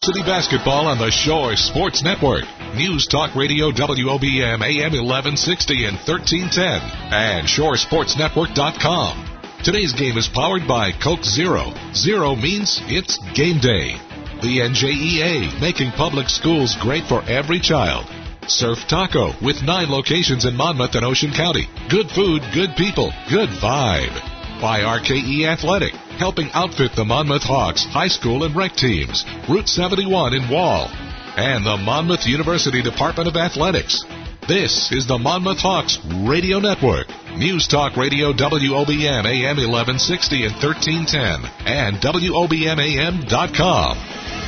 City basketball on the Shore Sports Network. News Talk Radio WOBM AM 1160 and 1310 and ShoreSportsNetwork.com. Today's game is powered by Coke Zero. Zero means it's game day. The NJEA, making public schools great for every child. Surf Taco, with 9 locations in Monmouth and Ocean County. Good food, good people, good vibe. By RKE Athletic, helping outfit the Monmouth Hawks high school and rec teams. Route 71 in Wall. And the Monmouth University Department of Athletics. This is the Monmouth Hawks Radio Network. News Talk Radio WOBM AM 1160 and 1310 and WOBMAM.com.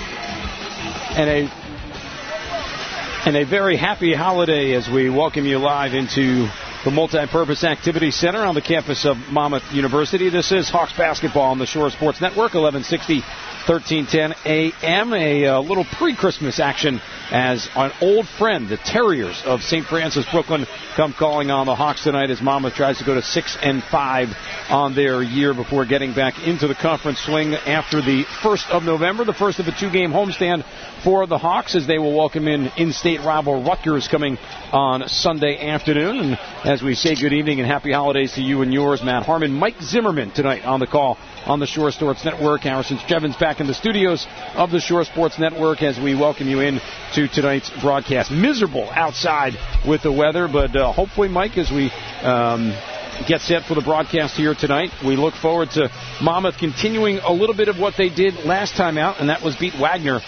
And a very happy holiday as we welcome you live into the Multi-Purpose Activity Center on the campus of Monmouth University. This is Hawks basketball on the Shore Sports Network, 1160, 1310 a.m. A little pre-Christmas action as an old friend, the Terriers of St. Francis, Brooklyn, come calling on the Hawks tonight as Monmouth tries to go to 6-5 on their year before getting back into the conference swing after the 1st of November, the first of a 2-game homestand for the Hawks as they will welcome in-state rival Rutgers coming on Sunday afternoon. And as we say good evening and happy holidays to you and yours, Matt Harmon, Mike Zimmerman tonight on the call on the Shore Sports Network. Harrison Jevons back in the studios of the Shore Sports Network as we welcome you in to tonight's broadcast. Miserable outside with the weather, but hopefully, Mike, as we get set for the broadcast here tonight, we look forward to Monmouth continuing a little bit of what they did last time out, and that was beat Wagner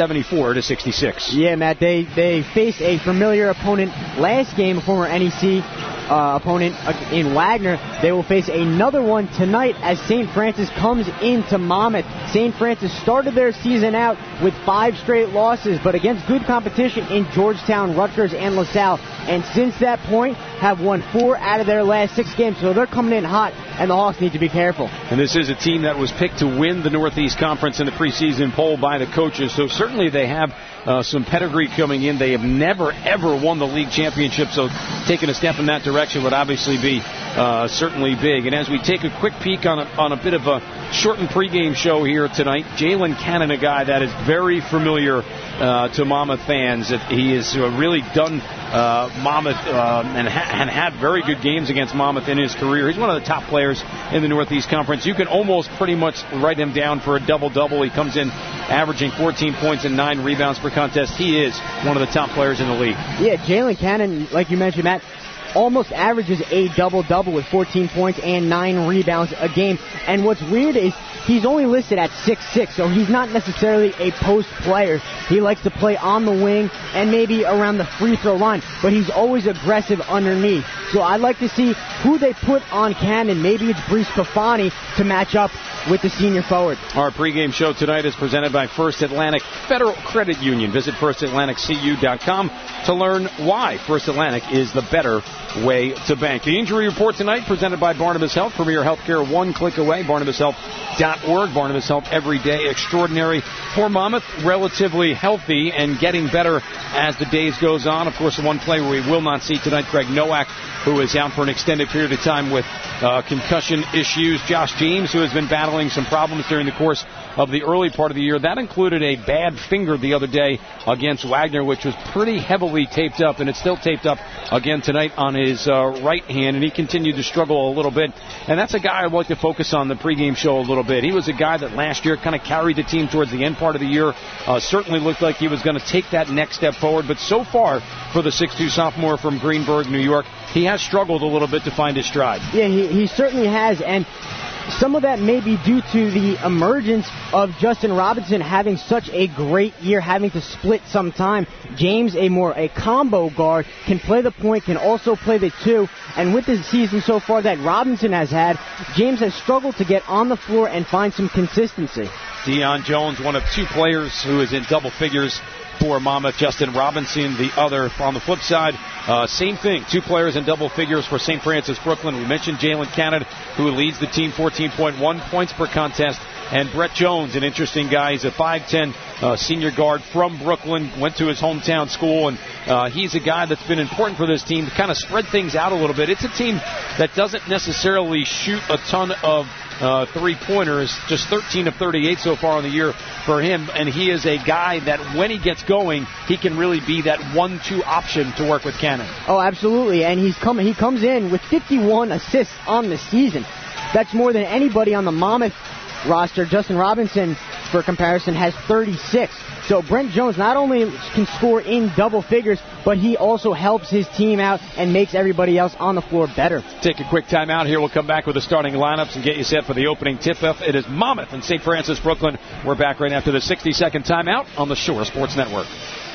74-66. Yeah, Matt, they faced a familiar opponent last game, a former NEC opponent in Wagner. They will face another one tonight as St. Francis comes into Monmouth. St. Francis started their season out with 5 straight losses, but against good competition in Georgetown, Rutgers, and LaSalle. And since that point, have won 4 out of their last 6 games. So they're coming in hot, and the Hawks need to be careful. And this is a team that was picked to win the Northeast Conference in the preseason poll by the coaches. So certainly they have some pedigree coming in. They have never, ever won the league championship, so taking a step in that direction would obviously be certainly big. And as we take a quick peek on a bit of a shortened pregame show here tonight, Jalen Cannon, a guy that is very familiar to Monmouth fans. He has really done Monmouth and had very good games against Monmouth in his career. He's one of the top players in the Northeast Conference. You can almost pretty much write him down for a double-double. He comes in averaging 14 points and 9 rebounds per contest. He is one of the top players in the league. Yeah, Jalen Cannon, like you mentioned, Matt, almost averages a double-double with 14 points and 9 rebounds a game. And what's weird is he's only listed at 6'6", so he's not necessarily a post player. He likes to play on the wing and maybe around the free throw line, but he's always aggressive underneath. So I'd like to see who they put on Cannon. Maybe it's Brees Pafani to match up with the senior forward. Our pregame show tonight is presented by First Atlantic Federal Credit Union. Visit FirstAtlanticCU.com to learn why First Atlantic is the better way to bank. The injury report tonight presented by Barnabas Health. Premier Healthcare, one click away. BarnabasHealth.org. Barnabas Health every day. Extraordinary for Monmouth. Relatively healthy and getting better as the days goes on. Of course, the one player we will not see tonight, Greg Nowak, who is out for an extended period of time with concussion issues. Josh James, who has been battling some problems during the course of the early part of the year. That included a bad finger the other day against Wagner, which was pretty heavily taped up, and it's still taped up again tonight on his right hand, and he continued to struggle a little bit. And that's a guy I'd like to focus on the pregame show a little bit. He was a guy that last year kind of carried the team towards the end part of the year. Certainly looked like he was going to take that next step forward, but so far for the 6'2 sophomore from Greenburgh, New York, he has struggled a little bit to find his stride. Yeah, he certainly has, and some of that may be due to the emergence of Justin Robinson having such a great year, having to split some time. James, a combo guard, can play the point, can also play the 2. And with the season so far that Robinson has had, James has struggled to get on the floor and find some consistency. Deion Jones, one of 2 players who is in double figures for Monmouth. Justin Robinson, the other. On the flip side, same thing. 2 players in double figures for St. Francis Brooklyn. We mentioned Jalen Cannon, who leads the team, 14.1 points per contest. And Brett Jones, an interesting guy. He's a 5'10 senior guard from Brooklyn, went to his hometown school, and he's a guy that's been important for this team to kind of spread things out a little bit. It's a team that doesn't necessarily shoot a ton of three-pointers, just 13 of 38 so far in the year for him. And he is a guy that when he gets going, he can really be that 1-2 option to work with Cannon. Oh, absolutely. And he comes in with 51 assists on the season. That's more than anybody on the Monmouth roster. Justin Robinson, for comparison, has 36. So Brent Jones not only can score in double figures, but he also helps his team out and makes everybody else on the floor better. Take a quick time out here. We'll come back with the starting lineups and get you set for the opening tip-off. It is Monmouth and St. Francis, Brooklyn. We're back right after the 60-second timeout on the Shore Sports Network.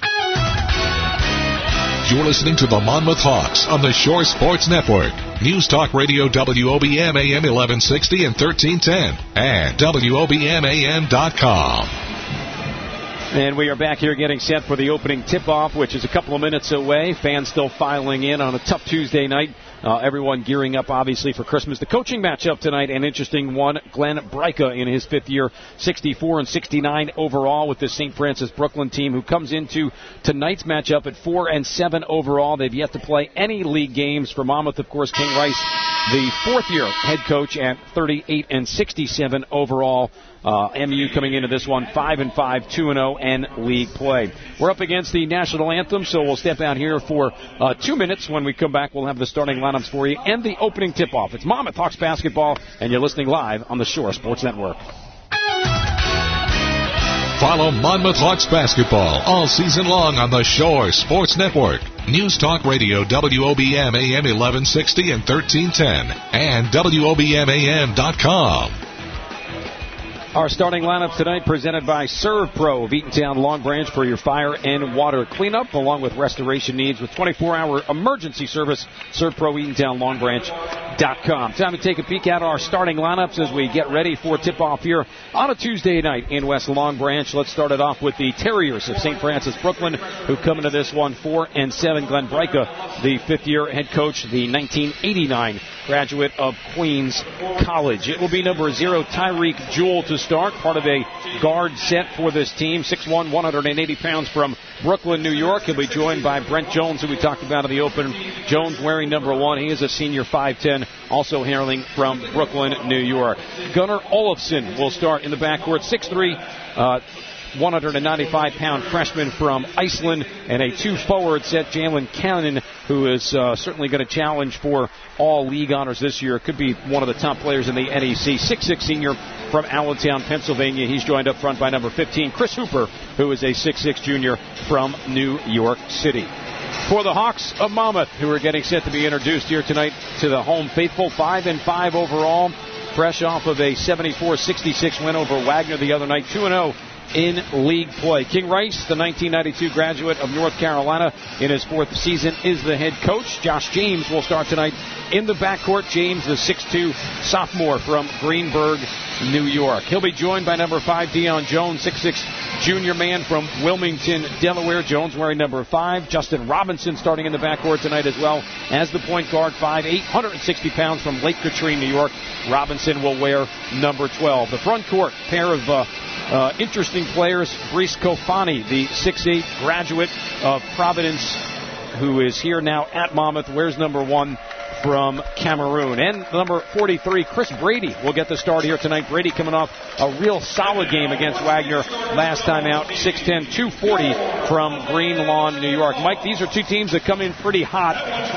You're listening to the Monmouth Hawks on the Shore Sports Network. News Talk Radio WOBM AM 1160 and 1310 and WOBMAM.com. And we are back here getting set for the opening tip-off, which is a couple of minutes away. Fans still filing in on a tough Tuesday night. Everyone gearing up, obviously, for Christmas. The coaching matchup tonight, an interesting one. Glenn Bryka in his fifth year, 64 and 69 overall with this St. Francis Brooklyn team, who comes into tonight's matchup at 4 and 7 overall. They've yet to play any league games. For Monmouth, of course, King Rice, the fourth-year head coach at 38 and 67 overall. MU coming into this one 5 and 5, 2-0, and league play. We're up against the national anthem, so we'll step out here for 2 minutes. When we come back, we'll have the starting lineups for you and the opening tip-off. It's Monmouth Hawks basketball, and you're listening live on the Shore Sports Network. Follow Monmouth Hawks basketball all season long on the Shore Sports Network. News Talk Radio WOBM AM 1160 and 1310 and WOBMAM.com. Our starting lineup tonight presented by Serve Pro of Eatontown Long Branch for your fire and water cleanup, along with restoration needs with 24-hour emergency service. Serve Pro, EatontownLongBranch.com. Time to take a peek at our starting lineups as we get ready for tip-off here on a Tuesday night in West Long Branch. Let's start it off with the Terriers of St. Francis Brooklyn, who come into this one 4 and 7. Glenn Bryka, the fifth-year head coach, the 1989 graduate of Queens College. It will be number 0, Tyreek Jewell, to start, part of a guard set for this team. 6'1", 180 pounds from Brooklyn, New York. He'll be joined by Brent Jones, who we talked about in the open. Jones wearing number 1. He is a senior, 5'10", also hailing from Brooklyn, New York. Gunnar Olofsson will start in the backcourt, 6'3", 195-pound freshman from Iceland, and a 2-forward set, Jalen Cannon, who is certainly going to challenge for all league honors this year. Could be one of the top players in the NEC. 6'6" senior from Allentown, Pennsylvania. He's joined up front by number 15, Chris Hooper, who is a 6'6" junior from New York City. For the Hawks of Monmouth, who are getting set to be introduced here tonight to the home faithful, 5 and 5 overall, fresh off of a 74-66 win over Wagner the other night, 2-0 in league play. King Rice, the 1992 graduate of North Carolina, in his fourth season, is the head coach. Josh James will start tonight in the backcourt. James, the 6'2" sophomore from Greenburgh, New York. He'll be joined by number 5, Deion Jones, 6'6" junior man from Wilmington, Delaware. Jones wearing number 5. Justin Robinson starting in the backcourt tonight as well as the point guard, 5'8", 160 pounds from Lake Katrine, New York. Robinson will wear number 12. The front court, pair of interesting players. Brice Kofani, the 6'8" graduate of Providence, who is here now at Monmouth, wears number 1 from Cameroon. And number 43, Chris Brady, will get the start here tonight. Brady coming off a real solid game against Wagner last time out. 6'10", 240 from Green Lawn, New York. Mike, these are two teams that come in pretty hot.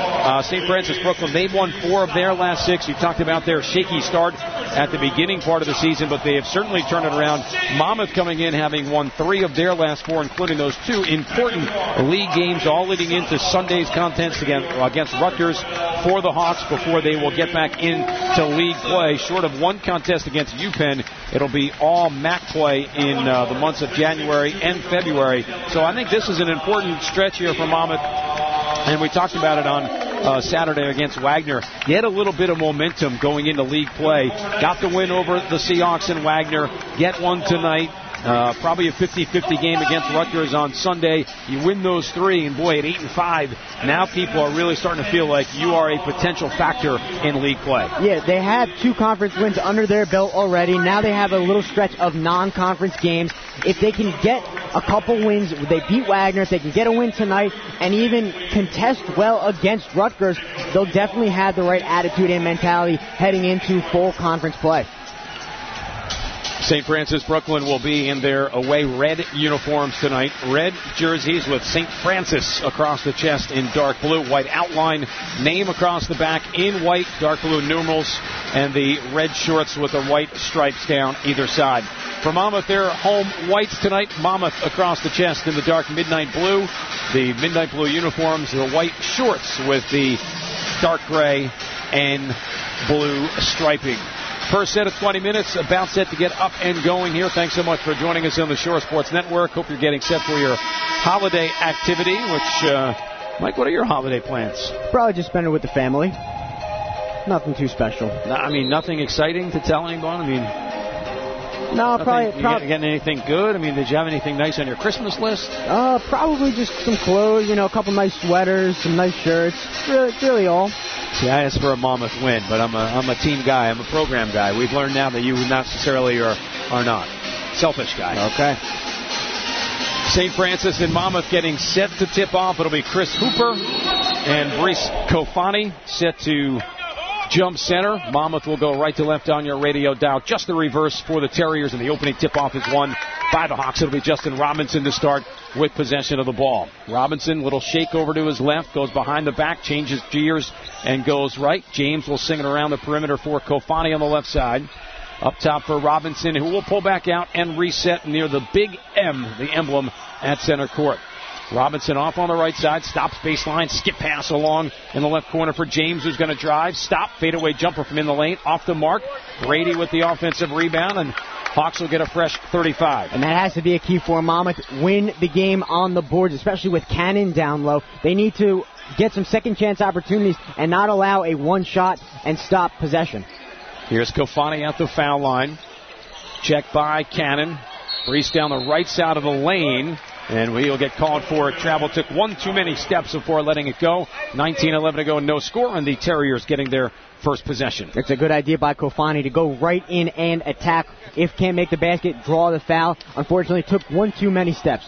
St. Francis Brooklyn, they've won 4 of their last 6. You talked about their shaky start at the beginning part of the season, but they have certainly turned it around. Monmouth coming in having won 3 of their last 4, including those 2 important league games, all leading into Sunday's contest against Rutgers for the Hawks before they will get back into league play. Short of 1 contest against UPenn, it'll be all MAC play in the months of January and February. So I think this is an important stretch here for Monmouth, and we talked about it on Saturday against Wagner. Get a little bit of momentum going into league play. Got the win over the Seahawks and Wagner. Get one tonight. Probably a 50-50 game against Rutgers on Sunday. You win those 3, and boy, at 8 and 5, now people are really starting to feel like you are a potential factor in league play. Yeah, they have 2 conference wins under their belt already. Now they have a little stretch of non-conference games. If they can get a couple wins, they beat Wagner, if they can get a win tonight and even contest well against Rutgers, they'll definitely have the right attitude and mentality heading into full conference play. St. Francis Brooklyn will be in their away red uniforms tonight. Red jerseys with St. Francis across the chest in dark blue. White outline, name across the back in white, dark blue numerals, and the red shorts with the white stripes down either side. For Monmouth, their home whites tonight. Monmouth across the chest in the dark midnight blue. The midnight blue uniforms, the white shorts with the dark gray and blue striping. First set of 20 minutes, about set to get up and going here. Thanks so much for joining us on the Shore Sports Network. Hope you're getting set for your holiday activity, which, Mike, what are your holiday plans? Probably just spend it with the family. Nothing too special. I mean, nothing exciting to tell anyone? I mean, no, probably. You getting anything good? I mean, did you have anything nice on your Christmas list? Probably just some clothes, a couple nice sweaters, some nice shirts. Really all. See, I asked for a Monmouth win, but I'm a team guy. I'm a program guy. We've learned now that you not necessarily are not. Selfish guy. Okay. St. Francis and Monmouth getting set to tip off. It'll be Chris Hooper and Brice Kofani set to jump center. Monmouth will go right to left on your radio dial. Just the reverse for the Terriers, and the opening tip-off is won by the Hawks. It'll be Justin Robinson to start with possession of the ball. Robinson, little shake over to his left, goes behind the back, changes gears, and goes right. James will sing it around the perimeter for Kofani on the left side. Up top for Robinson, who will pull back out and reset near the big M, the emblem, at center court. Robinson off on the right side, stops baseline, skip pass along in the left corner for James, who's going to drive, stop, fadeaway jumper from in the lane, off the mark. Brady with the offensive rebound, and Hawks will get a fresh 35. And that has to be a key for Monmouth. Win the game on the boards, especially with Cannon down low. They need to get some second chance opportunities and not allow a one shot and stop possession. Here's Kofani at the foul line. Check by Cannon. Brice down the right side of the lane. And he'll get called for a travel. Took one too many steps before letting it go. 19-11 to go, no score, and the Terriers getting their first possession. It's a good idea by Kofani to go right in and attack. If can't make the basket, draw the foul. Unfortunately, took one too many steps.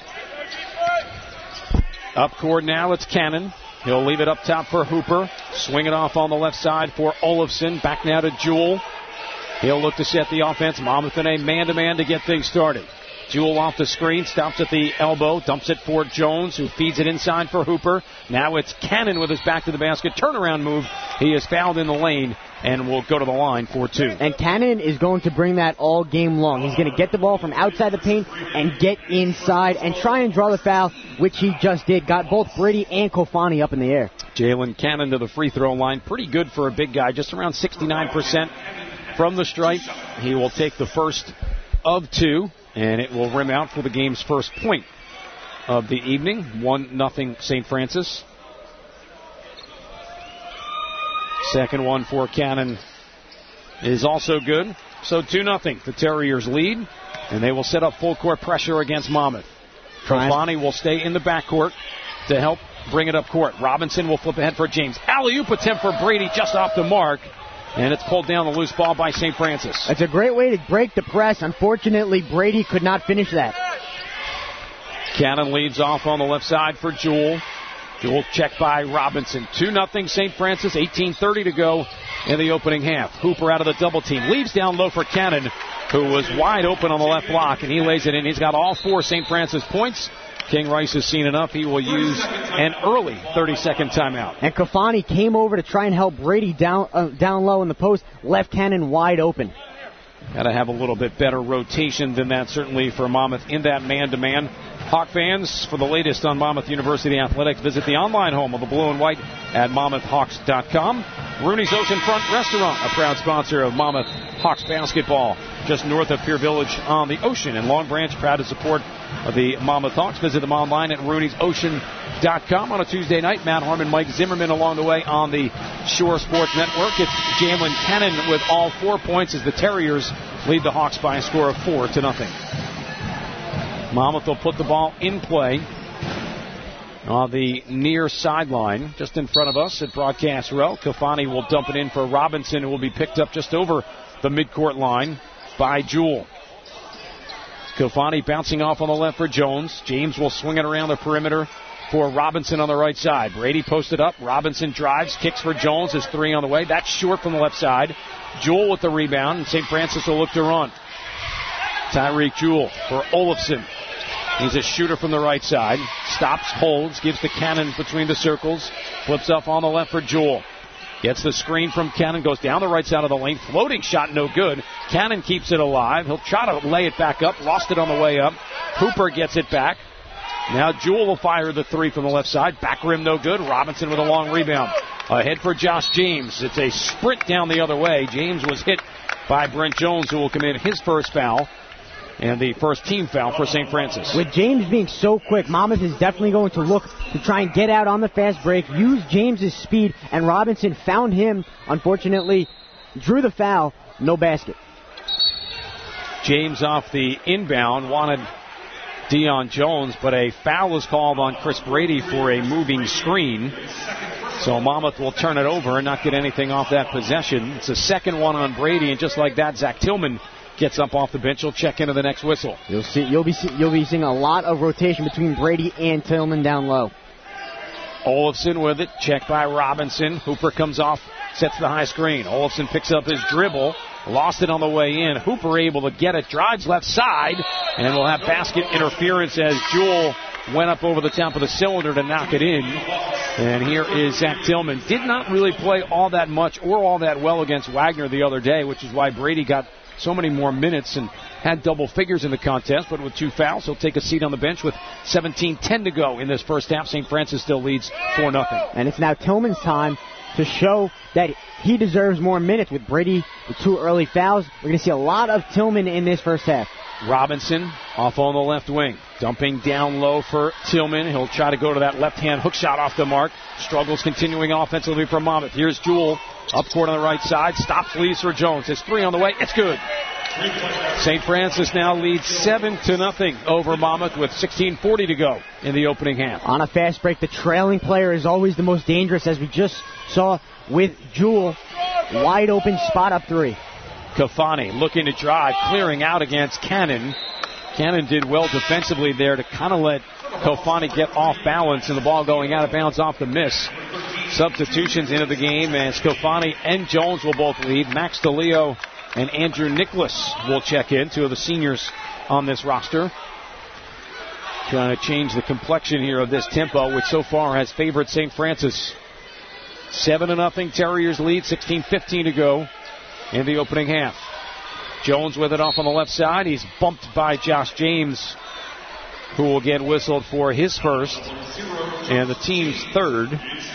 Up court now, it's Cannon. He'll leave it up top for Hooper. Swing it off on the left side for Olofsson. Back now to Jewell. He'll look to set the offense. Monmouth in a man-to-man to get things started. Jewell off the screen, stops at the elbow, dumps it for Jones, who feeds it inside for Hooper. Now it's Cannon with his back to the basket. Turnaround move. He is fouled in the lane and will go to the line for two. And Cannon is going to bring that all game long. He's going to get the ball from outside the paint and get inside and try and draw the foul, which he just did. Got both Brady and Kofani up in the air. Jalen Cannon to the free throw line. Pretty good for a big guy, just around 69% from the stripe. He will take the first of two. And it will rim out for the game's first point of the evening. 1-0 St. Francis. Second one for Cannon is also good. So 2-0. The Terriers lead, and they will set up full court pressure against Monmouth. Kofani will stay in the backcourt to help bring it up court. Robinson will flip ahead for James. Alley-oop attempt for Brady just off the mark. And it's pulled down, the loose ball by St. Francis. It's a great way to break the press. Unfortunately, Brady could not finish that. Cannon leads off on the left side for Jewell. Jewell checked by Robinson. 2-0 St. Francis, 18:30 to go in the opening half. Hooper out of the double team. Leaves down low for Cannon, who was wide open on the left block, and he lays it in. He's got all four St. Francis points. King Rice has seen enough. He will use an early 30-second timeout. And Kofani came over to try and help Brady down low in the post. Left Cannon wide open. Got to have a little bit better rotation than that, certainly, for Monmouth in that man-to-man. Hawk fans, for the latest on Monmouth University Athletics, visit the online home of the blue and white at MonmouthHawks.com. Rooney's Oceanfront Restaurant, a proud sponsor of Monmouth Hawks basketball, just north of Pier Village on the ocean. And Long Branch, proud to support the Monmouth Hawks. Visit them online at Rooney'sOcean.com on a Tuesday night. Matt Harmon, Mike Zimmerman along the way on the Shore Sports Network. It's Jalen Cannon with all 4 points as the Terriers lead the Hawks by a score of 4-0. Monmouth will put the ball in play on the near sideline, just in front of us at broadcast row. Kofani will dump it in for Robinson, who will be picked up just over the midcourt line by Jewell. Kofani bouncing off on the left for Jones. James will swing it around the perimeter for Robinson on the right side. Brady posted up. Robinson drives, kicks for Jones. His three on the way. That's short from the left side. Jewell with the rebound, and St. Francis will look to run. Tyreek Jewell for Olofsson. He's a shooter from the right side. Stops, holds, gives to Cannon between the circles. Flips up on the left for Jewell. Gets the screen from Cannon, goes down the right side of the lane. Floating shot, no good. Cannon keeps it alive. He'll try to lay it back up. Lost it on the way up. Hooper gets it back. Now Jewell will fire the three from the left side. Back rim, no good. Robinson with a long rebound. Ahead for Josh James. It's a sprint down the other way. James was hit by Brent Jones, who will commit his first foul. And the first team foul for St. Francis. With James being so quick, Monmouth is definitely going to look to try and get out on the fast break, use James's speed, and Robinson found him, unfortunately, drew the foul, no basket. James off the inbound wanted Deion Jones, but a foul was called on Chris Brady for a moving screen. So Monmouth will turn it over and not get anything off that possession. It's the second one on Brady, and just like that, Zach Tillman gets up off the bench. He'll check into the next whistle. You'll be seeing a lot of rotation between Brady and Tillman down low. Olofsson with it, checked by Robinson. Hooper comes off, sets the high screen. Olofsson picks up his dribble, lost it on the way in. Hooper able to get it, drives left side, and we'll have basket interference as Jewell went up over the top of the cylinder to knock it in. And here is Zach Tillman. Did not really play all that much or all that well against Wagner the other day, which is why Brady got so many more minutes and had double figures in the contest, but with 2 fouls, he'll take a seat on the bench with 17-10 to go in this first half. St. Francis still leads 4-0. And it's now Tillman's time to show that he deserves more minutes with Brady with 2 early fouls. We're going to see a lot of Tillman in this first half. Robinson off on the left wing, dumping down low for Tillman. He'll try to go to that left-hand hook shot off the mark. Struggles continuing offensively for Monmouth. Here's Jewell up court on the right side. Stops, leaves for Jones. His 3 on the way. It's good. St. Francis now leads 7-0 over Monmouth with 16:40 to go in the opening half. On a fast break, the trailing player is always the most dangerous, as we just saw with Jewell. Wide open spot up 3. Kafani looking to drive, clearing out against Cannon. Cannon did well defensively there to kind of let Kofani get off balance, and the ball going out of bounds off the miss. Substitutions into the game as Kofani and Jones will both leave. Max DeLeo and Andrew Nicholas will check in, 2 of the seniors on this roster. Trying to change the complexion here of this tempo, which so far has favored St. Francis. 7-0 Terriers lead, 16:15 to go in the opening half. Jones with it off on the left side. He's bumped by Josh James, who will get whistled for his first and the team's third.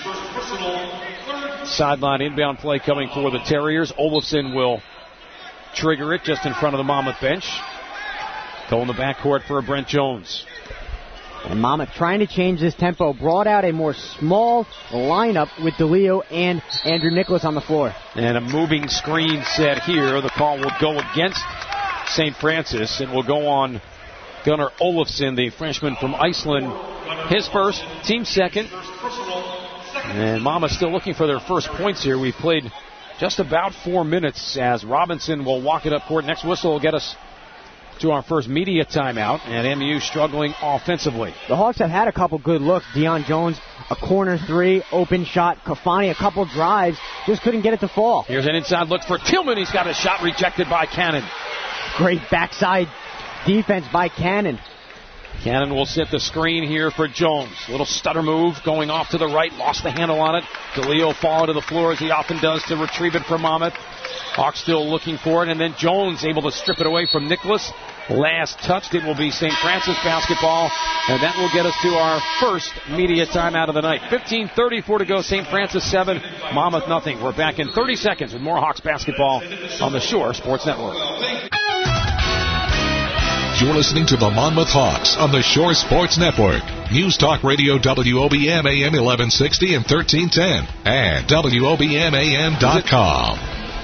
Sideline inbound play coming for the Terriers. Olofsson will trigger it just in front of the Monmouth bench. Go in the backcourt for Brent Jones. And Monmouth trying to change this tempo, brought out a more small lineup with DeLeo and Andrew Nicholas on the floor. And a moving screen set here. The call will go against St. Francis and will go on Gunnar Olofsson, the freshman from Iceland. His first, team second. And Monmouth still looking for their first points here. We've played just about 4 minutes as Robinson will walk it up court. Next whistle will get us to our first media timeout, and MU struggling offensively. The Hawks have had a couple good looks. Deion Jones, a corner 3, open shot. Kafani, a couple drives, just couldn't get it to fall. Here's an inside look for Tillman. He's got a shot rejected by Cannon. Great backside defense by Cannon. Cannon will set the screen here for Jones. Little stutter move going off to the right. Lost the handle on it. DeLeo fall to the floor as he often does to retrieve it from Monmouth. Hawks still looking for it, and then Jones able to strip it away from Nicholas. Last touched. It will be St. Francis basketball, and that will get us to our first media timeout of the night. 15:34 to go. St. Francis 7, Monmouth nothing. We're back in 30 seconds with more Hawks basketball on the Shore Sports Network. You're listening to the Monmouth Hawks on the Shore Sports Network. News Talk Radio WOBM AM 1160 and 1310 and WOBMAM.com.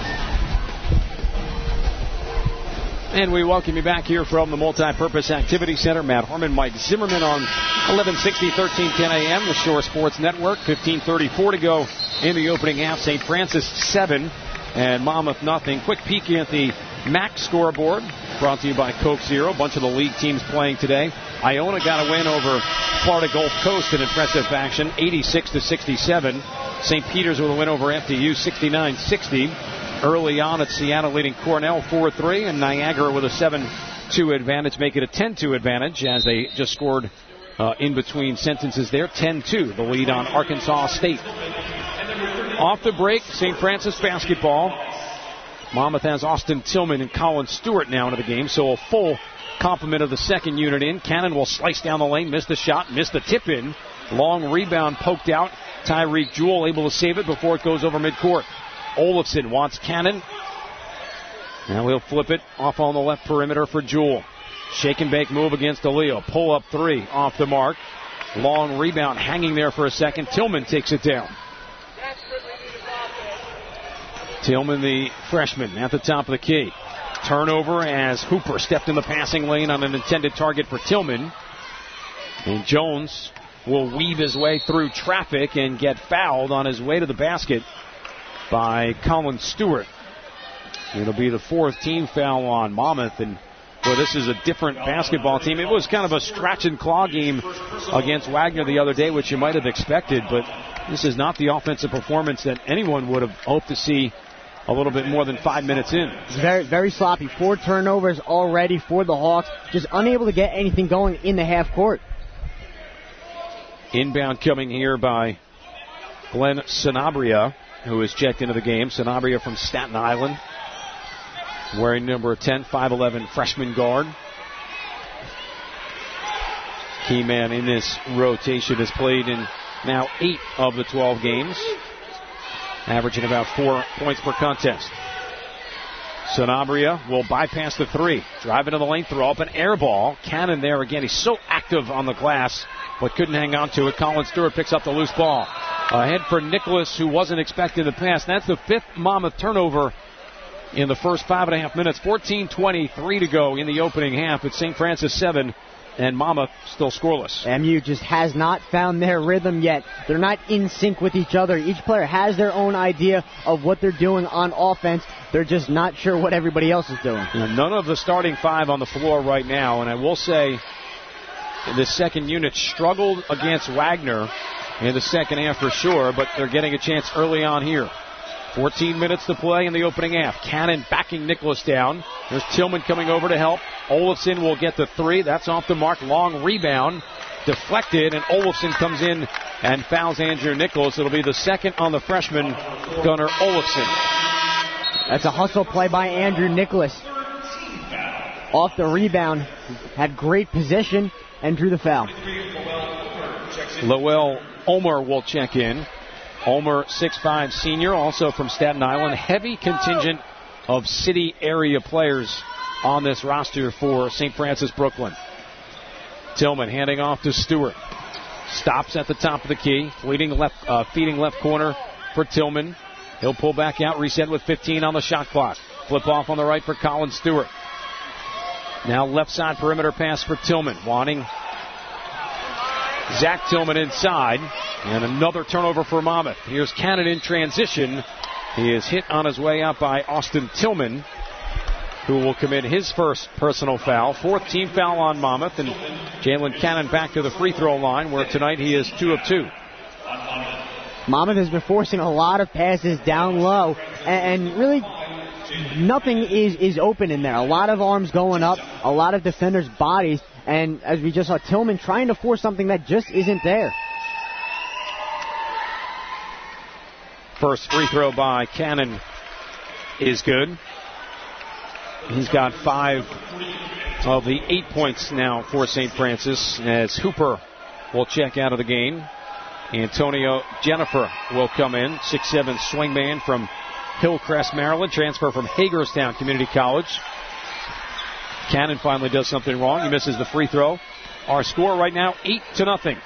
And we welcome you back here from the Multi-Purpose Activity Center. Matt Harmon, Mike Zimmerman on 1160, 1310 AM, the Shore Sports Network. 15:34 to go in the opening half. St. Francis 7 and Monmouth nothing. Quick peek at the MAC scoreboard, brought to you by Coke Zero. A bunch of the league teams playing today. Iona got a win over Florida Gulf Coast in impressive fashion, 86-67. St. Peter's with a win over FDU, 69-60. Early on at Seattle leading Cornell 4-3, and Niagara with a 2 advantage, make it a 10-2 advantage as they just scored in between sentences there. 10-2, the lead on Arkansas State. Off the break, St. Francis basketball. Monmouth has Austin Tillman and Colin Stewart now into the game, so a full complement of the second unit in. Cannon will slice down the lane, miss the shot, miss the tip in. Long rebound poked out. Tyreek Jewell able to save it before it goes over midcourt. Olafson wants Cannon. Now he'll flip it off on the left perimeter for Jewell. Shake and bake move against DeLeo. Pull up 3 off the mark. Long rebound hanging there for a second. Tillman takes it down. Tillman, the freshman, at the top of the key. Turnover as Hooper stepped in the passing lane on an intended target for Tillman. And Jones will weave his way through traffic and get fouled on his way to the basket by Colin Stewart. It'll be the 4th team foul on Monmouth, and boy, this is a different basketball team. It was kind of a scratch and claw game against Wagner the other day, which you might have expected, but this is not the offensive performance that anyone would have hoped to see a little bit more than 5 minutes in. It's very, very sloppy. 4 turnovers already for the Hawks, just unable to get anything going in the half court. Inbound coming here by Glenn Sanabria, who is checked into the game. Sanabria from Staten Island, wearing number 10, 5'11", freshman guard. Key man in this rotation has played in now 8 of the 12 games, averaging about 4 points per contest. Sanabria will bypass the 3. Drive into the lane, throw up an air ball. Cannon there again. He's so active on the glass, but couldn't hang on to it. Colin Stewart picks up the loose ball. Ahead for Nicholas, who wasn't expecting the pass. That's the 5th Monmouth turnover in the first 5.5 minutes. 14:23 to go in the opening half. It's St. Francis 7 and Monmouth still scoreless. MU just has not found their rhythm yet. They're not in sync with each other. Each player has their own idea of what they're doing on offense. They're just not sure what everybody else is doing. None of the starting 5 on the floor right now, and I will say the second unit struggled against Wagner in the second half for sure, but they're getting a chance early on here. 14 minutes to play in the opening half. Cannon backing Nicholas down. There's Tillman coming over to help. Olafson will get the 3. That's off the mark. Long rebound. Deflected, and Olafson comes in and fouls Andrew Nicholas. It'll be the second on the freshman, Gunnar Olafson. That's a hustle play by Andrew Nicholas. Off the rebound. Had great position and drew the foul. Lowell Omer will check in. Omer, 6'5", senior, also from Staten Island. Heavy contingent of city area players on this roster for St. Francis Brooklyn. Tillman handing off to Stewart. Stops at the top of the key. Feeding left corner for Tillman. He'll pull back out, reset with 15 on the shot clock. Flip off on the right for Colin Stewart. Now left side perimeter pass for Tillman. Wanting Zach Tillman inside. And another turnover for Monmouth. Here's Cannon in transition. He is hit on his way out by Austin Tillman, who will commit his first personal foul. 4th team foul on Monmouth. And Jalen Cannon back to the free throw line, where tonight he is 2 of 2. Monmouth has been forcing a lot of passes down low, and really nothing is open in there. A lot of arms going up, a lot of defenders' bodies, and as we just saw, Tillman trying to force something that just isn't there. First free throw by Cannon is good. He's got 5 of the 8 points now for St. Francis, as Hooper will check out of the game. Antonio Jennifer will come in, 6'7" swingman from Hillcrest, Maryland, transfer from Hagerstown Community College. Cannon finally does something wrong. He misses the free throw. Our score right now, 8-0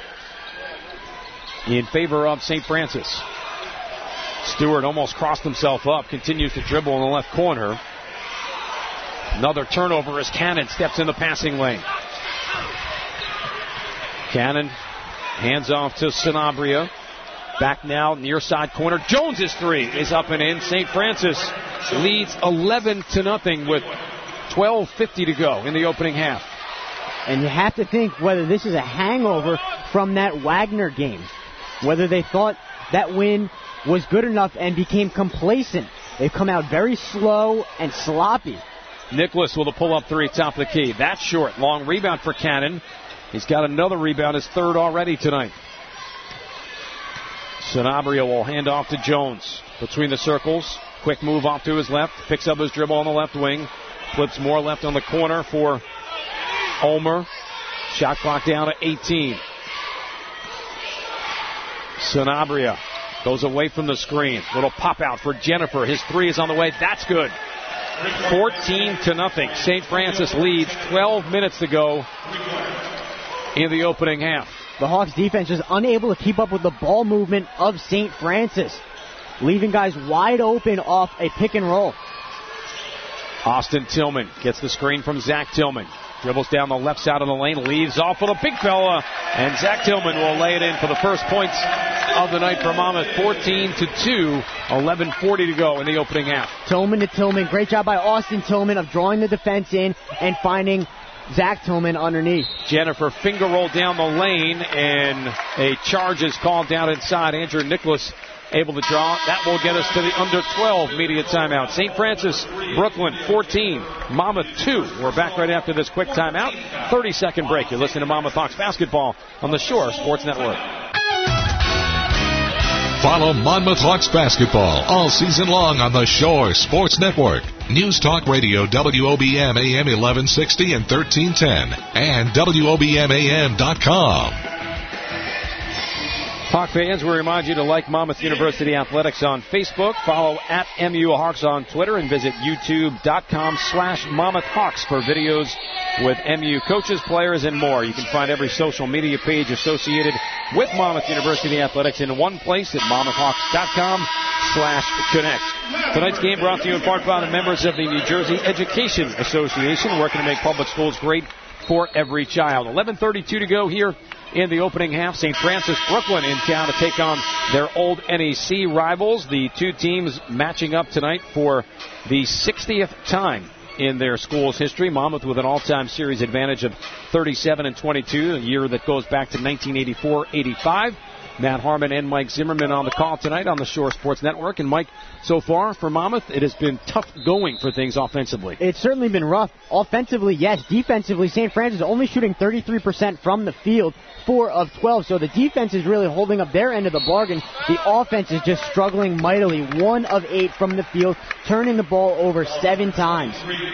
in favor of St. Francis. Stewart almost crossed himself up, continues to dribble in the left corner. Another turnover as Cannon steps in the passing lane. Cannon hands off to Sanabria. Back now, near side corner. Jones's 3 is up and in. St. Francis leads 11-0 with 12:50 to go in the opening half. And you have to think whether this is a hangover from that Wagner game, whether they thought that win was good enough and became complacent. They've come out very slow and sloppy Nicholas with a pull-up three, top of the key. That's short. Long rebound for Cannon. He's got another rebound, his third already tonight. Sanabria will hand off to Jones. Between the circles. Quick move off to his left. Picks up his dribble on the left wing. Flips more left on the corner for Ulmer. Shot clock down to 18. Sanabria goes away from the screen. Little pop out for Jennifer. His three is on the way. That's good. 14-0. St. Francis leads 12 minutes to go in the opening half. The Hawks defense is unable to keep up with the ball movement of St. Francis, leaving guys wide open off a pick and roll. Austin Tillman gets the screen from Zach Tillman. Dribbles down the left side of the lane, leaves off for the big fella, and Zach Tillman will lay it in for the first points of the night for Monmouth. 14-2, 11:40 to go in the opening half. Tillman to Tillman. Great job by Austin Tillman of drawing the defense in and finding Zach Tillman underneath. Jennifer finger rolled down the lane, and a charge is called down inside. Andrew Nicholas able to draw. That will get us to the under 12 media timeout. St. Francis, Brooklyn 14, Monmouth 2. We're back right after this quick timeout. 30-second break. You're listening to Monmouth Hawks basketball on the Shore Sports Network. Follow Monmouth Hawks basketball all season long on the Shore Sports Network. News Talk Radio, WOBM AM 1160 and 1310, and WOBMAM.com. Hawk fans, we remind you to like Monmouth University Athletics on Facebook, follow at MU Hawks on Twitter, and visit youtube.com/Monmouth Hawks for videos with MU coaches, players, and more. You can find every social media page associated with Monmouth University Athletics in one place at MonmouthHawks.com/connect. Tonight's game brought to you in part by the members of the New Jersey Education Association, working to make public schools great for every child. 11:32 to go here in the opening half. St. Francis, Brooklyn in town to take on their old NEC rivals. The two teams matching up tonight for the 60th time in their school's history. Monmouth with an all-time series advantage of 37-22, a year that goes back to 1984-85. Matt Harmon and Mike Zimmerman on the call tonight on the Shore Sports Network. And Mike, so far for Monmouth, it has been tough going for things offensively. It's certainly been rough. Offensively, yes. Defensively, St. Francis only shooting 33% from the field, 4 of 12. So the defense is really holding up their end of the bargain. The offense is just struggling mightily. 1 of 8 from the field, turning the ball over 7 times.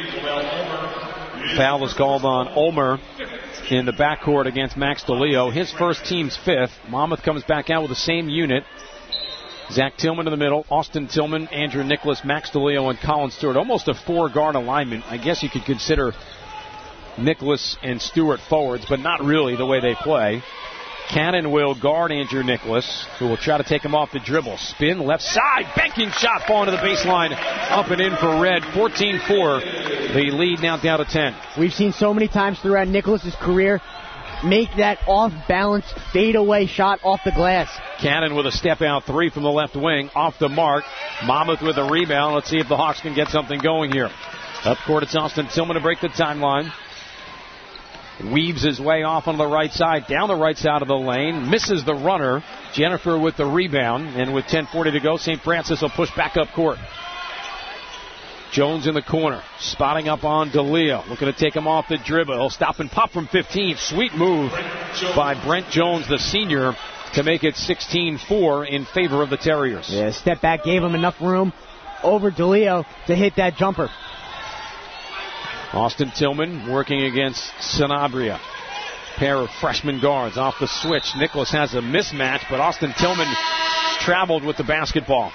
Foul was called on Ulmer in the backcourt against Max DeLeo. His first, team's 5th. Monmouth comes back out with the same unit. Zach Tillman in the middle, Austin Tillman, Andrew Nicholas, Max DeLeo, and Colin Stewart. Almost a 4-guard alignment. I guess you could consider Nicholas and Stewart forwards, but not really the way they play. Cannon will guard Andrew Nicholas, who will try to take him off the dribble. Spin, left side, banking shot, falling to the baseline, up and in for Red. 14-4, the lead now down to 10. We've seen so many times throughout Nicholas's career make that off-balance fadeaway shot off the glass. Cannon with a step-out 3 from the left wing, off the mark. Monmouth with a rebound. Let's see if the Hawks can get something going here. Up court, it's Austin Tillman to break the timeline. Weaves his way off on the right side, down the right side of the lane, misses the runner. Jennifer with the rebound, and with 10:40 to go, St. Francis will push back up court. Jones in the corner, spotting up on DeLeo, looking to take him off the dribble. He'll stop and pop from 15. Sweet move by Brent Jones, the senior, to make it 16-4 in favor of the Terriers. Yeah, step back gave him enough room over DeLeo to hit that jumper. Austin Tillman working against Sanabria. Pair of freshman guards off the switch. Nicholas has a mismatch, but Austin Tillman traveled with the basketball.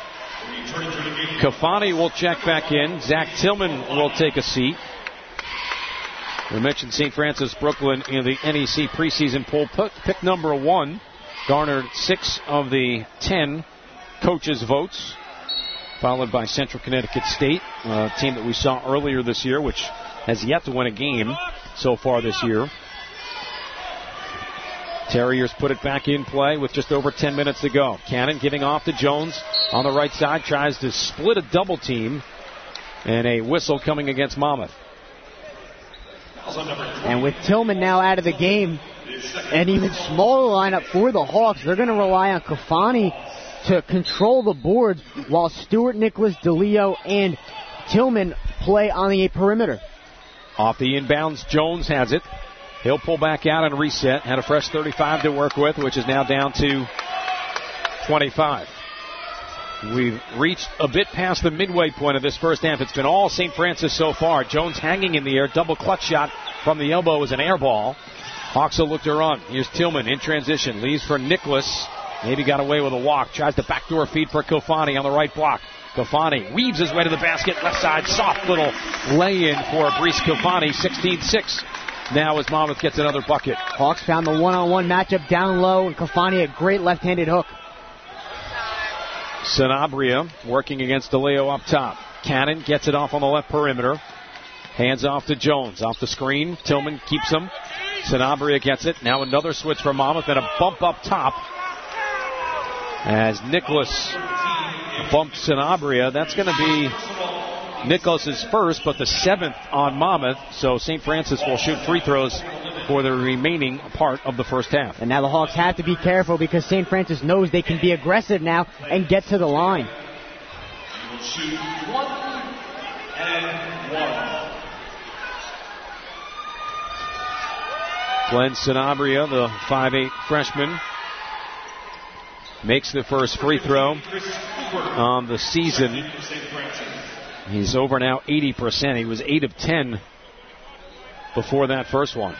Kafani will check back in. Zach Tillman will take a seat. We mentioned St. Francis Brooklyn in the NEC preseason poll. Pick number 1 garnered 6 of the 10 coaches' votes, followed by Central Connecticut State, a team that we saw earlier this year, which has yet to win a game so far this year. Terriers put it back in play with just over 10 minutes to go. Cannon giving off to Jones on the right side, tries to split a double team, and a whistle coming against Monmouth. And with Tillman now out of the game, an even smaller lineup for the Hawks, they're going to rely on Kafani to control the boards, while Stewart, Nicholas, DeLeo, and Tillman play on the perimeter. Off the inbounds, Jones has it. He'll pull back out and reset. Had a fresh 35 to work with, which is now down to 25. We've reached a bit past the midway point of this first half. It's been all St. Francis so far. Jones hanging in the air. Double clutch shot from the elbow is an air ball. Hawks will look to run. Here's Tillman in transition. Leaves for Nicholas. Maybe got away with a walk. Tries the backdoor feed for Kofani on the right block. Kofani weaves his way to the basket. Left side, soft little lay-in for Brice Kofani. 16-6. Now as Monmouth gets another bucket. Hawks found the one-on-one matchup down low, and Kofani a great left-handed hook. Sanabria working against DeLeo up top. Cannon gets it off on the left perimeter. Hands off to Jones. Off the screen. Tillman keeps him. Sanabria gets it. Now another switch for Monmouth and a bump up top. As Nicholas bumped Sanabria. That's going to be Nicholas's first, but the 7th on Monmouth. So St. Francis will shoot free throws for the remaining part of the first half. And now the Hawks have to be careful because St. Francis knows they can be aggressive now and get to the line. Shoot 1 and 1. Glenn Sanabria, the 5'8 freshman, makes the first free throw on the season. He's over now 80%. He was 8 of 10 before that first one.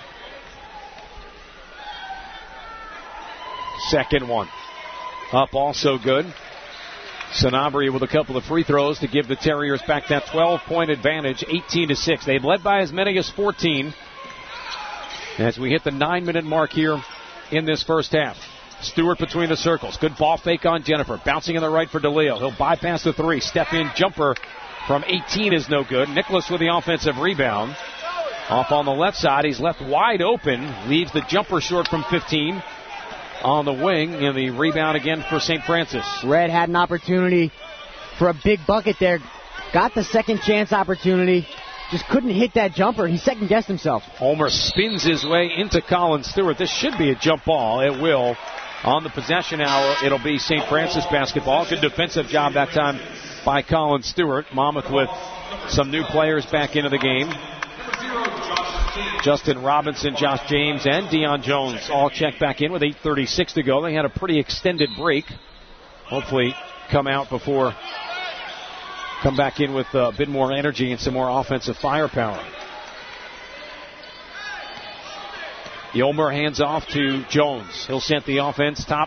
Second one. Up also good. Sanabria with a couple of free throws to give the Terriers back that 12-point advantage, 18-6. They've led by as many as 14 as we hit the 9-minute mark here in this first half. Stewart between the circles. Good ball fake on Jennifer. Bouncing in the right for DeLeo. He'll bypass the three. Step-in jumper from 18 is no good. Nicholas with the offensive rebound. Off on the left side. He's left wide open. Leaves the jumper short from 15 on the wing. And the rebound again for St. Francis. Red had an opportunity for a big bucket there. Got the second chance opportunity. Just couldn't hit that jumper. He second-guessed himself. Ulmer spins his way into Colin Stewart. This should be a jump ball. It will. On the possession hour, it'll be St. Francis basketball. Good defensive job that time by Colin Stewart. Monmouth with some new players back into the game. Justin Robinson, Josh James, and Deion Jones all checked back in with 8:36 to go. They had a pretty extended break. Hopefully come back in with a bit more energy and some more offensive firepower. Ulmer hands off to Jones. He'll set the offense top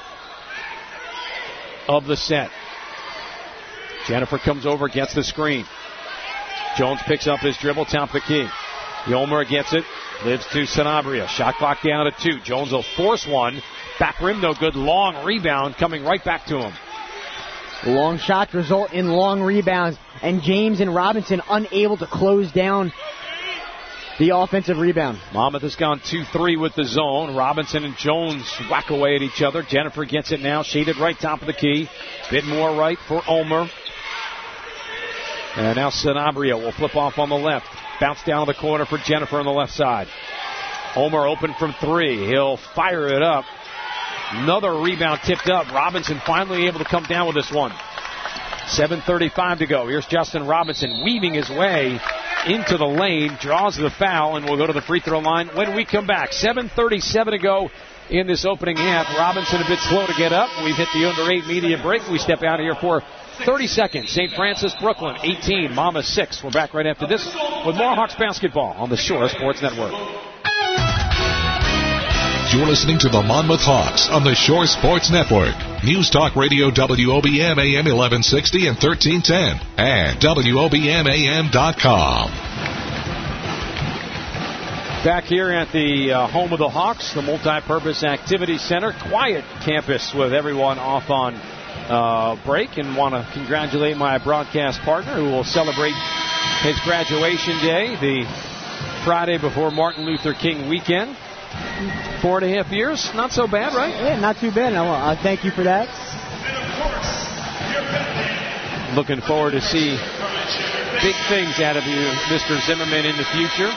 of the set. Jennifer comes over, gets the screen. Jones picks up his dribble, top of the key. Ulmer gets it, lives to Sanabria. Shot clock down to 2. Jones will force one. Back rim, no good. Long rebound coming right back to him. Long shots result in long rebounds, and James and Robinson unable to close down the offensive rebound. Monmouth has gone 2-3 with the zone. Robinson and Jones whack away at each other. Jennifer gets it now, shaded right top of the key. Bit more right for Ulmer. And now Sanabria will flip off on the left. Bounce down the corner for Jennifer on the left side. Ulmer open from 3. He'll fire it up. Another rebound tipped up. Robinson finally able to come down with this one. 7:35 to go. Here's Justin Robinson weaving his way into the lane, draws the foul, and will go to the free throw line when we come back. 7:37 to go in this opening half. Robinson a bit slow to get up. We've hit the under 8 media break. We step out of here for 30 seconds. St. Francis, Brooklyn, 18. Monmouth, 6. We're back right after this with more Hawks basketball on the Shore Sports Network. You're listening to the Monmouth Hawks on the Shore Sports Network. News Talk Radio WOBM AM 1160 and 1310 and WOBMAM.com. Back here at the home of the Hawks, the Multi-Purpose Activity Center. Quiet campus with everyone off on break, and want to congratulate my broadcast partner who will celebrate his graduation day the Friday before Martin Luther King weekend. 4.5 years, not so bad, right? Yeah, not too bad. I thank you for that. Looking forward to see big things out of you, Mr. Zimmerman, in the future.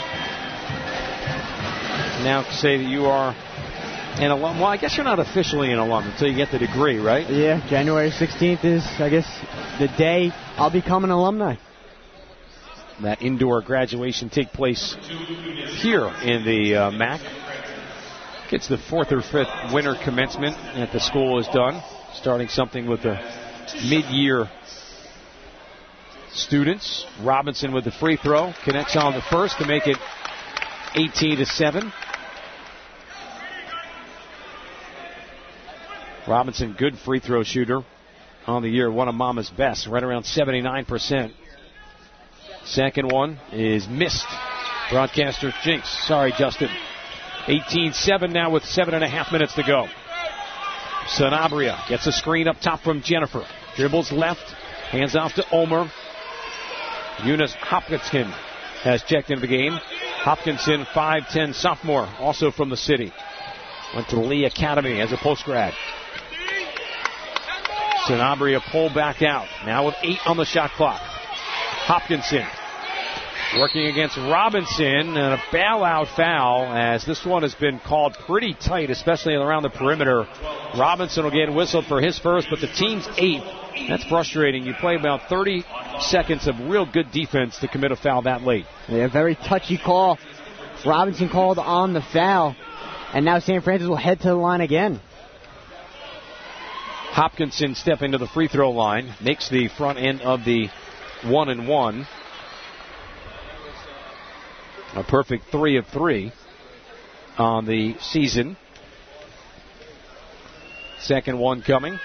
Now to say that you are an alum. Well, I guess you're not officially an alum until you get the degree, right? Yeah, January 16th is, I guess, the day I'll become an alumni. that indoor graduation take place here in the MAC. Gets the 4th or 5th winter commencement that the school has done, starting something with the mid-year students. Robinson with the free throw, connects on the first to make it 18-7. Robinson, good free throw shooter on the year, one of Mama's best, right around 79%. Second one is missed. Broadcaster jinx. Sorry, Justin. 18-7 now with 7.5 minutes to go. Sanabria gets a screen up top from Jennifer. Dribbles left, hands off to Omer. Eunice Hopkinson has checked into the game. Hopkinson, 5'10 sophomore, also from the city. Went to the Lee Academy as a post-grad. Sanabria pulled back out. Now with 8 on the shot clock. Hopkinson working against Robinson, and a bailout foul as this one has been called pretty tight, especially around the perimeter. Robinson will get whistled for his first, but the team's 8th. That's frustrating. You play about 30 seconds of real good defense to commit a foul that late. Yeah, very touchy call. Robinson called on the foul, and now St. Francis will head to the line again. Hopkinson stepping to the free throw line, makes the front end of the 1-and-1. A perfect 3 of 3 on the season. Second one coming.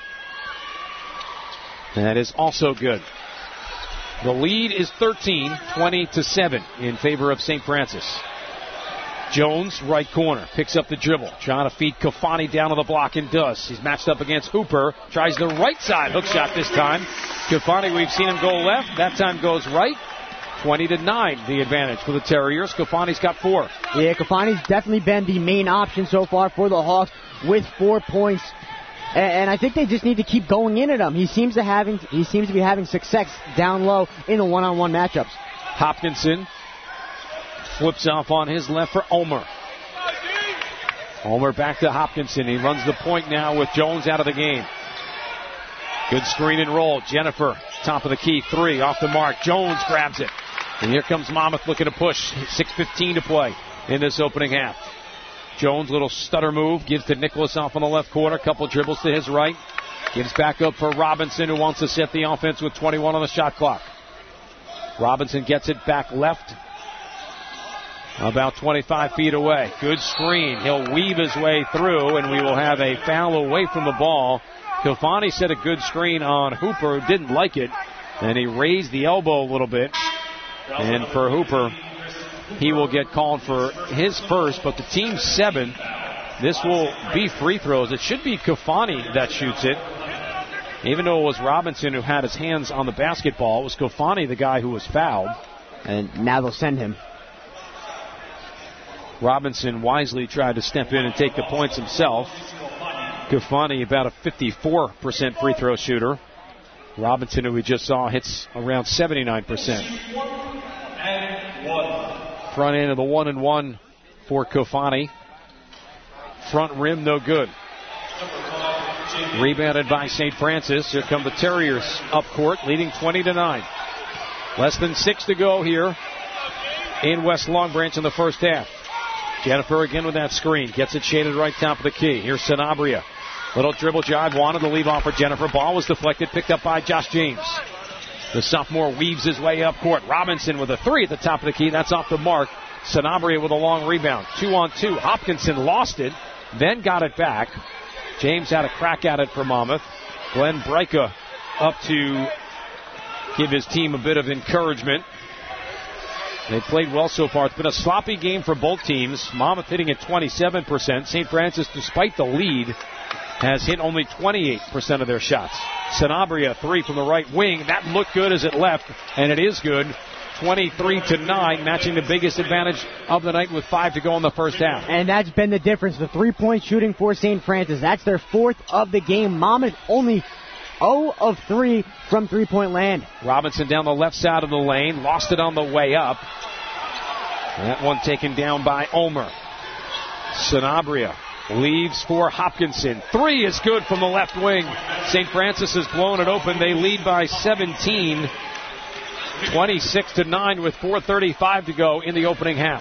That is also good. The lead is 13, 20-7 in favor of St. Francis. Jones, right corner, picks up the dribble. Trying to feed Kafani down to the block and does. He's matched up against Hooper. Tries the right side hook shot this time. Kafani, we've seen him go left. That time goes right. 20-9, the advantage for the Terriers. Kafani's got 4. Yeah, Kafani's definitely been the main option so far for the Hawks with 4 points. And I think they just need to keep going in at him. He seems to be having success down low in the one-on-one matchups. Hopkinson flips off on his left for Omer. Omer back to Hopkinson. He runs the point now with Jones out of the game. Good screen and roll. Jennifer, top of the key, 3 off the mark. Jones grabs it. And here comes Monmouth looking to push. 6:15 to play in this opening half. Jones, little stutter move, gives to Nicholas off on the left corner. Couple dribbles to his right. Gives back up for Robinson, who wants to set the offense with 21 on the shot clock. Robinson gets it back left. About 25 feet away. Good screen. He'll weave his way through, and we will have a foul away from the ball. Kafani set a good screen on Hooper, who didn't like it, and he raised the elbow a little bit. And for Hooper, he will get called for his first, but the team's 7. This will be free throws. It should be Kafani that shoots it. Even though it was Robinson who had his hands on the basketball, it was Kafani, the guy who was fouled. And now they'll send him. Robinson wisely tried to step in and take the points himself. Kafani, about a 54% free throw shooter. Robinson, who we just saw, hits around 79%. Front end of the 1-and-1 for Kafani. Front rim, no good. Rebounded by St. Francis. Here come the Terriers up court, leading 20-9. Less than 6 to go here in West Long Branch in the first half. Jennifer again with that screen. Gets it shaded right top of the key. Here's Sanabria. Little dribble jive. Wanted to leave off for Jennifer. Ball was deflected. Picked up by Josh James. The sophomore weaves his way up court. Robinson with a 3 at the top of the key. That's off the mark. Sanabria with a long rebound. 2-on-2. Hopkinson lost it. Then got it back. James had a crack at it for Monmouth. Glenn Breika up to give his team a bit of encouragement. They played well so far. It's been a sloppy game for both teams. Monmouth hitting at 27%. St. Francis, despite the lead, has hit only 28% of their shots. Sanabria, 3 from the right wing. That looked good as it left, and it is good. 23-9, matching the biggest advantage of the night with 5 to go in the first half. And that's been the difference. The 3-point shooting for St. Francis. That's their 4th of the game. Monmouth only 0 of 3 from 3-point land. Robinson down the left side of the lane. Lost it on the way up. That one taken down by Omer. Sanabria leaves for Hopkinson. 3 is good from the left wing. St. Francis has blown it open. They lead by 17. 26-9 with 4:35 to go in the opening half.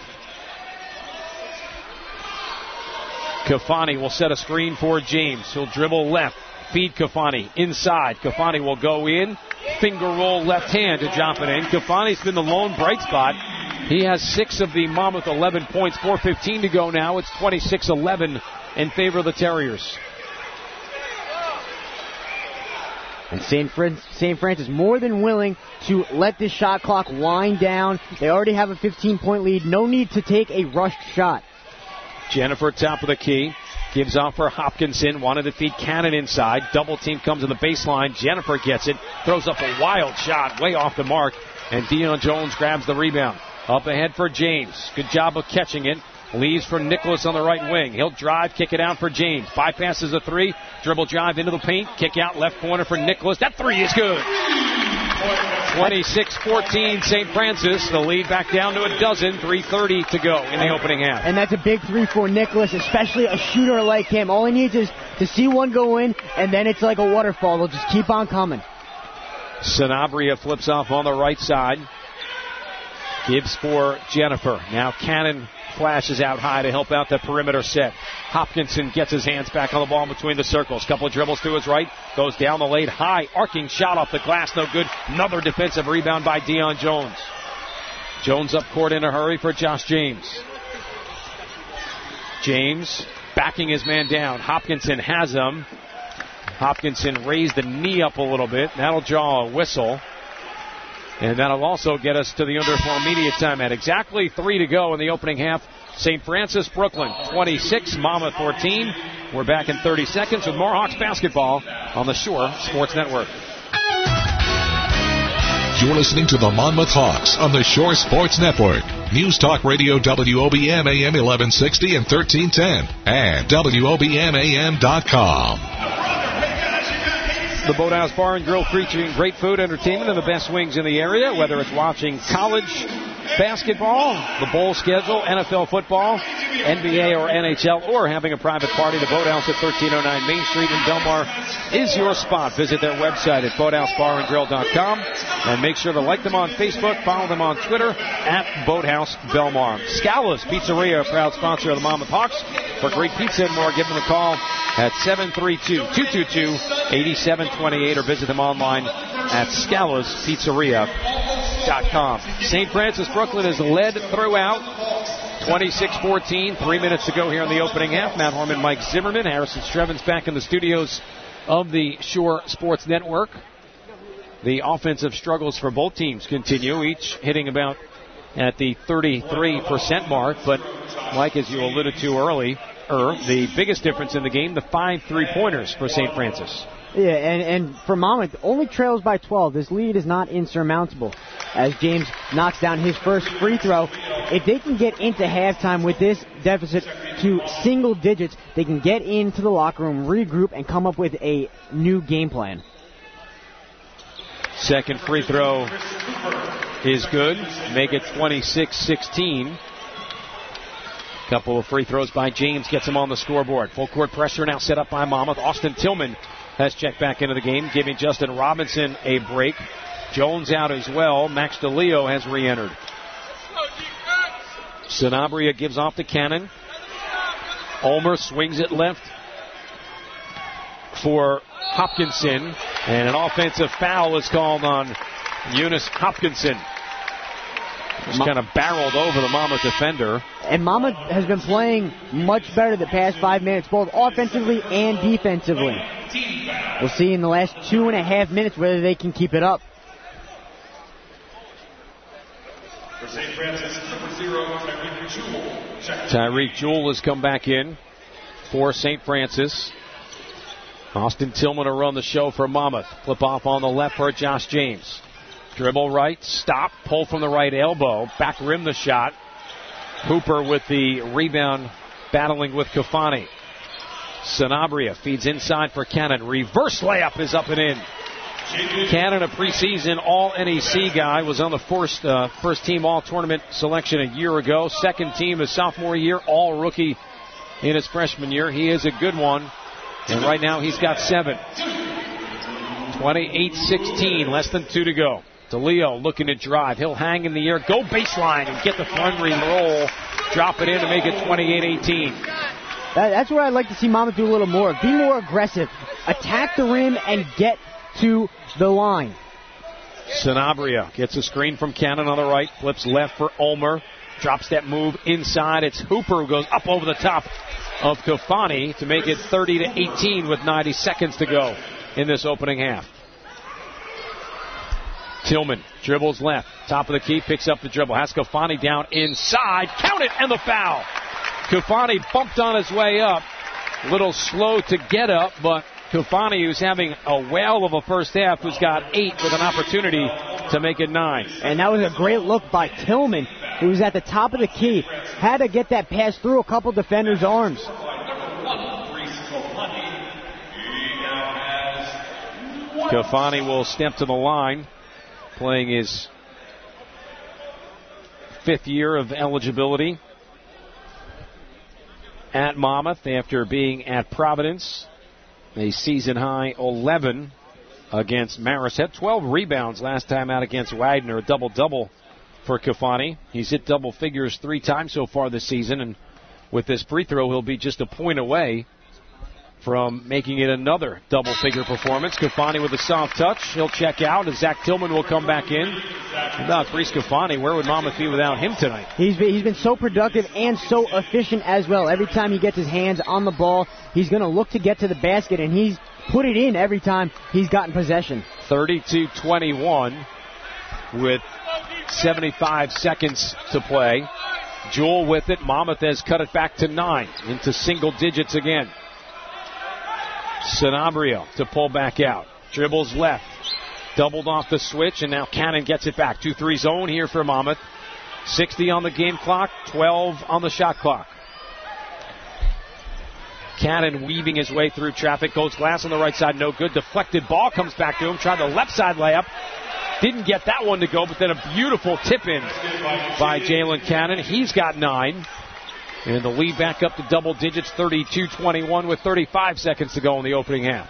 Kafani will set a screen for James. He'll dribble left, feed Kafani inside. Kafani will go in, finger roll left hand to drop it in. Kafani's been the lone bright spot. He has 6 of the Monmouth 11 points. 4:15 to go now. It's 26-11 in favor of the Terriers. And St. Francis more than willing to let this shot clock wind down. They already have a 15-point lead. No need to take a rushed shot. Jennifer, top of the key, gives off for Hopkinson. Wanted to feed Cannon inside. Double team comes to the baseline. Jennifer gets it. Throws up a wild shot way off the mark. And Deion Jones grabs the rebound. Up ahead for James. Good job of catching it. Leaves for Nicholas on the right wing. He'll drive, kick it out for James. Bypasses a three. Dribble drive into the paint. Kick out left corner for Nicholas. That three is good. 26-14 St. Francis. The lead back down to a dozen. 3:30 to go in the opening half. And that's a big three for Nicholas, especially a shooter like him. All he needs is to see one go in, and then it's like a waterfall. They'll just keep on coming. Sanabria flips off on the right side. Gives for Jennifer. Now Cannon flashes out high to help out the perimeter set. Hopkinson gets his hands back on the ball between the circles. Couple of dribbles to his right. Goes down the lane. High arcing shot off the glass. No good. Another defensive rebound by Deion Jones. Jones up court in a hurry for Josh James. James backing his man down. Hopkinson has him. Hopkinson raised the knee up a little bit. That'll draw a whistle. And that'll also get us to the under 4 immediate timeout. Exactly 3 to go in the opening half. St. Francis, Brooklyn, 26, Monmouth 14. We're back in 30 seconds with more Hawks basketball on the Shore Sports Network. You're listening to the Monmouth Hawks on the Shore Sports Network. News Talk Radio WOBM AM 1160 and 1310 and WOBMAM.com. The Boathouse Bar and Grill featuring great food, entertainment, and the best wings in the area. Whether it's watching college basketball, the bowl schedule, NFL football, NBA or NHL, or having a private party, the Boathouse at 1309 Main Street in Belmar is your spot. Visit their website at boathousebarandgrill.com and make sure to like them on Facebook, follow them on Twitter at Boathouse Belmar. Scala's Pizzeria, a proud sponsor of the Monmouth Hawks. For great pizza and more, give them a call at 732-222-8728 or visit them online at scalaspizzeria.com. St. Francis Brooklyn is led throughout. 26-14, 3 minutes to go here in the opening half. Matt Harmon, Mike Zimmerman, Harrison Strevens back in the studios of the Shore Sports Network. The offensive struggles for both teams continue, each hitting about at the 33% mark. But, Mike, as you alluded to early, the biggest difference in the game, the 5 3-pointers for St. Francis. Yeah, and for Monmouth, only trails by 12. This lead is not insurmountable. As James knocks down his first free throw, if they can get into halftime with this deficit to single digits, they can get into the locker room, regroup, and come up with a new game plan. Second free throw is good. Make it 26-16. Couple of free throws by James gets him on the scoreboard. Full court pressure now set up by Monmouth. Austin Tillman has checked back into the game, giving Justin Robinson a break. Jones out as well. Max DeLeo has re-entered. Sanabria gives off to Cannon. Ulmer swings it left for Hopkinson. And an offensive foul is called on Eunice Hopkinson. Just kind of barreled over the Monmouth defender. And Monmouth has been playing much better the past 5 minutes, both offensively and defensively. We'll see in the last 2.5 minutes whether they can keep it up. For St. Francis, number 0, Tyreek Jewell. Tyreek Jewell has come back in for St. Francis. Austin Tillman to run the show for Monmouth. Flip off on the left for Josh James. Dribble right, stop, pull from the right elbow, back rim the shot. Hooper with the rebound, battling with Kafani. Sanabria feeds inside for Cannon. Reverse layup is up and in. Cannon, a preseason All-NEC guy, was on the first team All-Tournament selection a year ago. Second team his sophomore year, All-Rookie in his freshman year. He is a good one, and right now he's got 7. 28-16, less than 2 to go. DeLeo looking to drive. He'll hang in the air, go baseline, and get the front ring roll. Drop it in to make it 28-18. That's where I'd like to see Monmouth do a little more. Be more aggressive. Attack the rim and get to the line. Sanabria gets a screen from Cannon on the right. Flips left for Ulmer. Drops that move inside. It's Hooper who goes up over the top of Kafani to make it 30-18 with 90 seconds to go in this opening half. Tillman dribbles left. Top of the key, picks up the dribble. Has Kafani down inside. Count it, and the foul. Kafani bumped on his way up. A little slow to get up, but Kafani, who's having a whale of a first half, who's got 8 with an opportunity to make it 9. And that was a great look by Tillman, who was at the top of the key. Had to get that pass through a couple defenders' arms. Kafani will step to the line, playing his 5th year of eligibility at Monmouth after being at Providence. A season-high 11 against Marist. Had 12 rebounds last time out against Wagner. A double-double for Kafani. He's hit double figures 3 times so far this season, and with this free throw, he'll be just a point away from making it another double-figure performance. Kafani with a soft touch. He'll check out, and Zach Tillman will come back in. About Brees Kafani, where would Monmouth be without him tonight? He's been so productive and so efficient as well. Every time he gets his hands on the ball, he's going to look to get to the basket, and he's put it in every time he's gotten possession. 32-21 with 75 seconds to play. Jewell with it. Monmouth has cut it back to 9, into single digits again. Sanabria to pull back out. Dribbles left. Doubled off the switch, and now Cannon gets it back. 2-3 zone here for Monmouth. 60 on the game clock, 12 on the shot clock. Cannon weaving his way through traffic. Goes glass on the right side, no good. Deflected ball comes back to him. Tried the left side layup. Didn't get that one to go, but then a beautiful tip-in by Jalen Cannon. He's got 9. And the lead back up to double digits, 32-21 with 35 seconds to go in the opening half.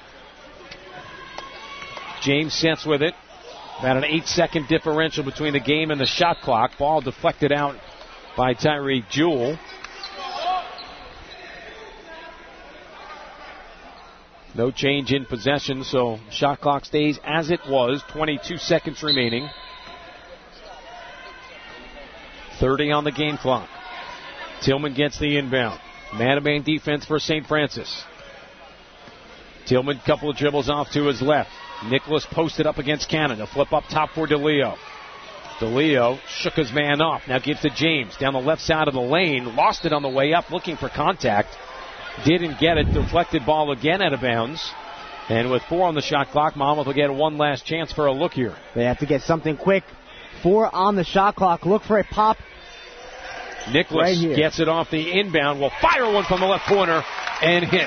James sets with it. About an 8-second differential between the game and the shot clock. Ball deflected out by Tyreek Jewell. No change in possession, so shot clock stays as it was. 22 seconds remaining. 30 on the game clock. Tillman gets the inbound. Man-to-man defense for St. Francis. Tillman, couple of dribbles off to his left. Nicholas posted up against Cannon. A flip up top for DeLeo. DeLeo shook his man off. Now gives to James down the left side of the lane. Lost it on the way up, looking for contact. Didn't get it. Deflected ball again out of bounds. And with 4 on the shot clock, Monmouth will get one last chance for a look here. They have to get something quick. 4 on the shot clock. Look for a pop. Nicholas gets it off the inbound. Will fire one from the left corner and hit.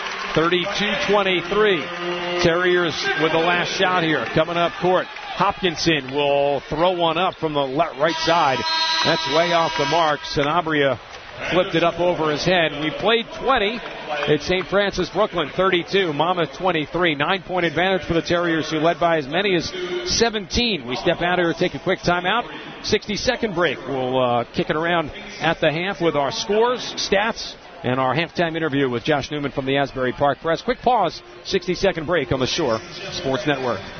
32-23. Terriers with the last shot here. Coming up court. Hopkinson will throw one up from the right side. That's way off the mark. Sanabria flipped it up over his head. We played 20 at St. Francis, Brooklyn. 32, Monmouth 23. 9-point advantage for the Terriers, who led by as many as 17. We step out here, take a quick timeout. 60-second break. We'll kick it around at the half with our scores, stats, and our halftime interview with Josh Newman from the Asbury Park Press. Quick pause, 60-second break on the Shore Sports Network.